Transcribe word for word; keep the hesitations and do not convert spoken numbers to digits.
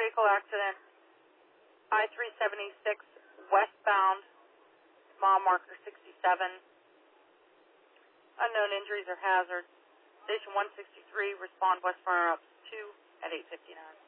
vehicle accident, I three seventy-six westbound, mile marker sixty-seven. Unknown injuries or hazards. Station one sixty-three, respond west fire ups two at eight fifty-nine.